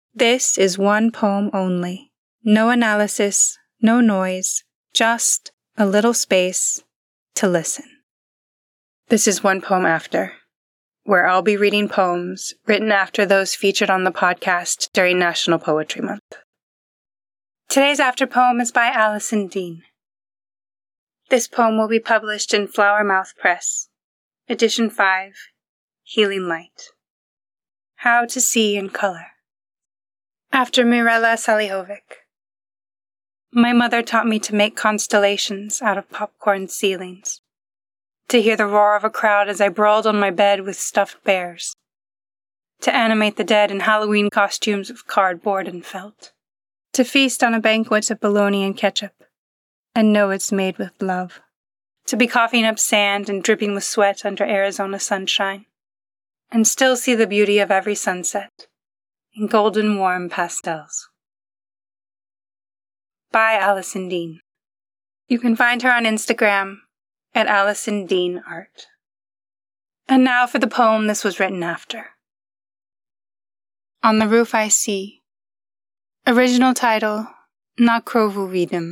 This is one poem only. No analysis, no noise, just a little space to listen. This is One Poem After, where I'll be reading poems written after those featured on the podcast during National Poetry Month. Today's after poem is by Alison Dean. This poem will be published in Flower Mouth Press, Edition 5, Healing Light. How to See in Color. After Mirella Salihovic. My mother taught me to make constellations out of popcorn ceilings, to hear the roar of a crowd as I brawled on my bed with stuffed bears, to animate the dead in Halloween costumes of cardboard and felt, to feast on a banquet of bologna and ketchup, and know it's made with love, to be coughing up sand and dripping with sweat under Arizona sunshine, and still see the beauty of every sunset in golden warm pastels. By Alison Dean. You can find her on Instagram at Alison Dean Art. And now for the poem this was written after. On the Roof I See. Original title, Na Krovu Vidum.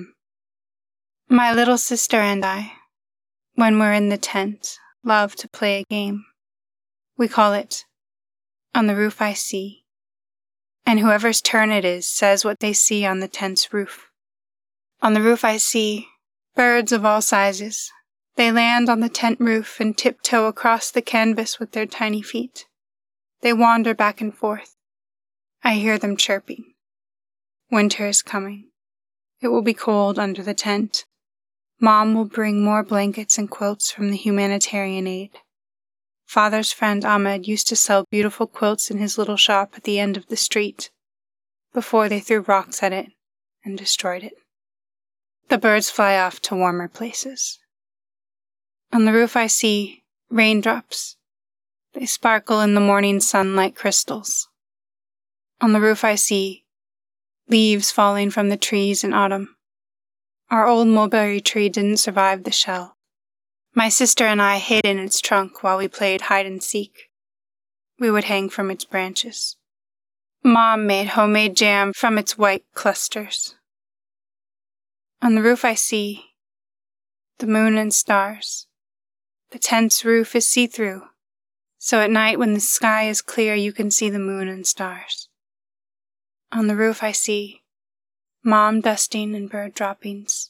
My little sister and I, when we're in the tent, love to play a game. We call it On the Roof I See. And whoever's turn it is says what they see on the tent's roof. On the roof I see birds of all sizes. They land on the tent roof and tiptoe across the canvas with their tiny feet. They wander back and forth. I hear them chirping. Winter is coming. It will be cold under the tent. Mom will bring more blankets and quilts from the humanitarian aid. Father's friend Ahmed used to sell beautiful quilts in his little shop at the end of the street, before they threw rocks at it and destroyed it. The birds fly off to warmer places. On the roof I see raindrops. They sparkle in the morning sun like crystals. On the roof I see leaves falling from the trees in autumn. Our old mulberry tree didn't survive the shell. My sister and I hid in its trunk while we played hide and seek. We would hang from its branches. Mom made homemade jam from its white clusters. On the roof I see the moon and stars. The tent's roof is see-through, so at night when the sky is clear you can see the moon and stars. On the roof I see Mom dusting and bird droppings.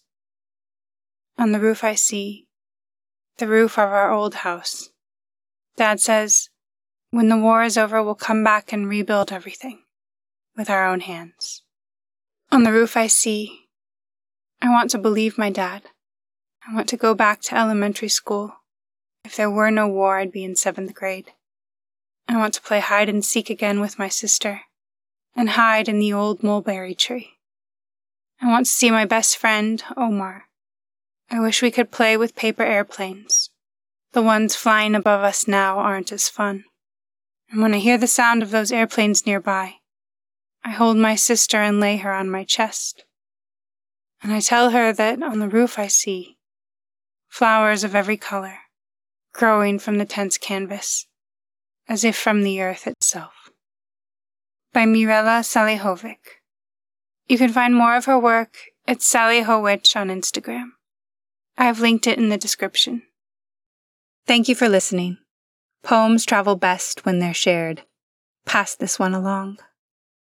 On the roof I see the roof of our old house. Dad says, when the war is over, we'll come back and rebuild everything with our own hands. On the roof I see, I want to believe my dad. I want to go back to elementary school. If there were no war, I'd be in 7th grade. I want to play hide and seek again with my sister and hide in the old mulberry tree. I want to see my best friend, Omar. I wish we could play with paper airplanes. The ones flying above us now aren't as fun. And when I hear the sound of those airplanes nearby, I hold my sister and lay her on my chest. And I tell her that on the roof I see flowers of every color, growing from the tent's canvas, as if from the earth itself. By Mirella Salihovic. You can find more of her work at Salihowitch on Instagram. I have linked it in the description. Thank you for listening. Poems travel best when they're shared. Pass this one along.